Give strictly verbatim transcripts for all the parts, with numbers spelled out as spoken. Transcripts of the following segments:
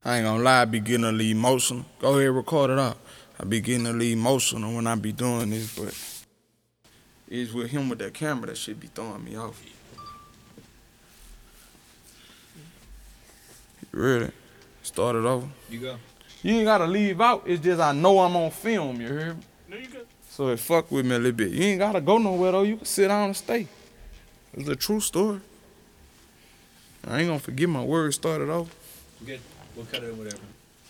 I ain't gonna lie, I be getting a little emotional. Go ahead, record it out. I be getting a little emotional when I be doing this, but it's with him with that camera that shit be throwing me off. Really? Start it over? You go. You ain't gotta leave out, it's just I know I'm on film, you hear me? No, you good. So it fuck with me a little bit. You ain't gotta go nowhere though, you can sit down and stay. It's a true story. I ain't gonna forget my words started off. Good. We'll cut it in whatever.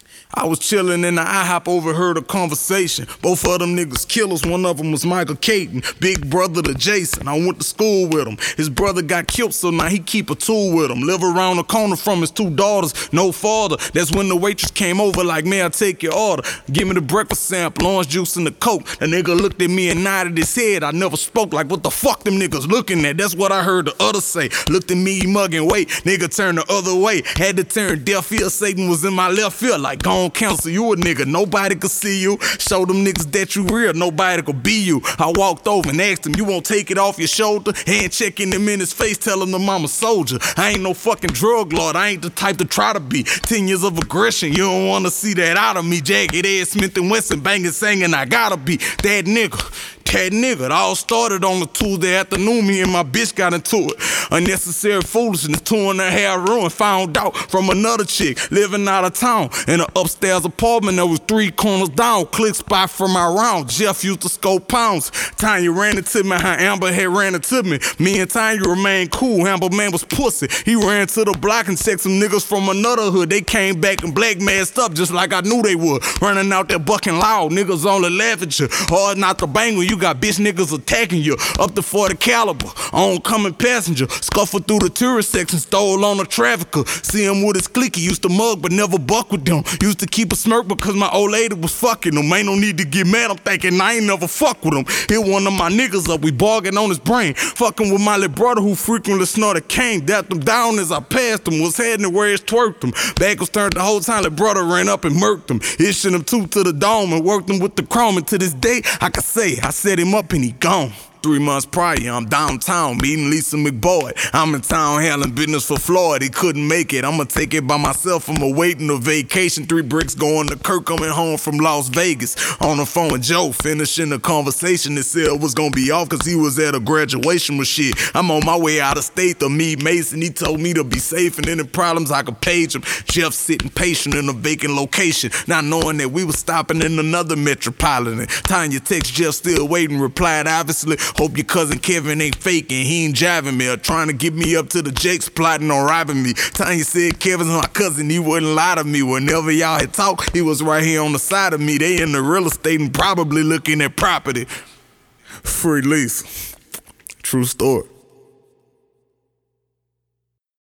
I was chillin' in the IHOP, overheard a conversation. Both of them niggas killers, one of them was Michael Caton, big brother to Jason. I went to school with him. His brother got killed, so now he keep a tool with him. Live around the corner from his two daughters, no father. That's when the waitress came over like, may I take your order? Give me the breakfast sample, orange juice and the Coke. The nigga looked at me and nodded his head. I never spoke like, what the fuck them niggas looking at? That's what I heard the others say. Looked at me, mugging, wait, nigga turned the other way. Had to turn deaf ear, Satan was in my left ear like, gone. Cancel you a nigga, nobody could see you. Show them niggas that you real, nobody could be you. I walked over and asked him, you won't take it off your shoulder? Hand checking him in his face, tell him I'm a soldier. I ain't no fucking drug lord, I ain't the type to try to be. Ten years of aggression, you don't wanna see that out of me. Jagged Edge, Smith and Wesson, banging, singing, I gotta be that nigga. That nigga, it all started on the Tuesday afternoon, me and my bitch got into it. Unnecessary foolishness, two and a half ruin, found out from another chick, living out of town. In an upstairs apartment that was three corners down, click spot from my round. Jeff used to scope pounds. Tanya ran into me, how Amber had ran into me. Me and Tanya remained cool, Amber man was pussy. He ran to the block and checked some niggas from another hood. They came back and black masked up just like I knew they would. Running out there bucking loud, niggas only laugh at you. Hard not to bang when you got bitch niggas attacking you. Up to forty caliber, oncoming passenger. Scuffle through the tourist section, stole on a trafficker. See him with his clique, he used to mug but never buck with them. Used to keep a smirk because my old lady was fucking him. Ain't no need to get mad, I'm thinking I ain't never fuck with him. Hit one of my niggas up, we bargain on his brain. Fucking with my little brother who frequently snorted cane. Dapped him down as I passed him, was heading where it twerked him. Back was turned the whole time, the brother ran up and murked him. Issued him two to the dome and worked him with the chrome. And to this day, I can say I set him up and he gone. Three months prior, I'm downtown meeting Lisa McBoyd. I'm in town handling business for Floyd. He couldn't make it. I'ma take it by myself. I'm awaiting a vacation. Three bricks going to Kirk, coming home from Las Vegas. On the phone with Joe, finishing the conversation. They said it was gonna be off cause he was at a graduation with shit. I'm on my way out of state to meet Mason. He told me to be safe and any problems I could page him. Jeff sitting patient in a vacant location, not knowing that we was stopping in another metropolitan. Tanya text Jeff still waiting, replied obviously. Hope your cousin Kevin ain't faking, he ain't jiving me or trying to get me up to the Jakes, plotting on robbing me. Tanya said Kevin's my cousin, he wouldn't lie to me. Whenever y'all had talked, he was right here on the side of me. They in the real estate and probably looking at property. Free Lisa. True story.